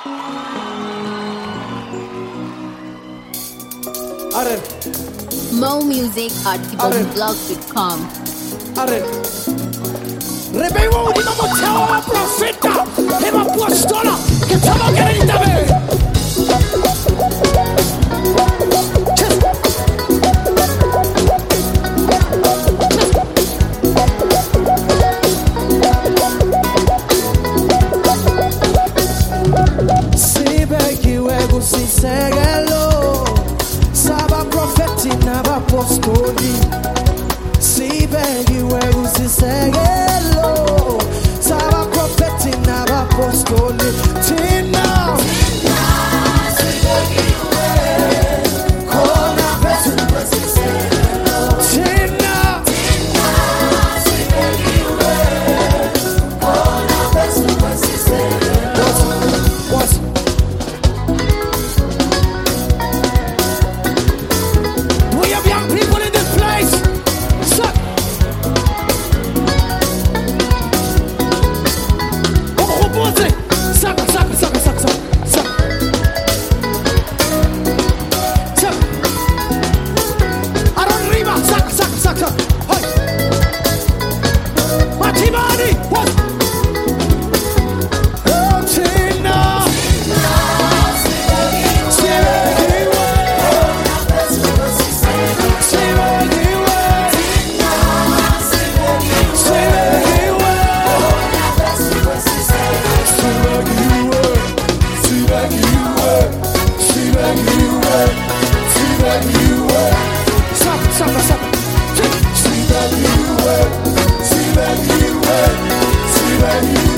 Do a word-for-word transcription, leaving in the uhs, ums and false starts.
Are. More music at kibonblog dot com. Are. Rebebo ultima motewa profeta, ema apostola, que estamos querendo ver. Sinsegelo, saba profeti naba apostoli. Si begi wegu sinsegelo, saba profeti naba apostoli. Tina, Tina, si begi wegu, kona besu sinsegelo. Tina, Tina, si begi wegu, kona besu sinsegelo. What? What? See that you were, see that you were, see that you were.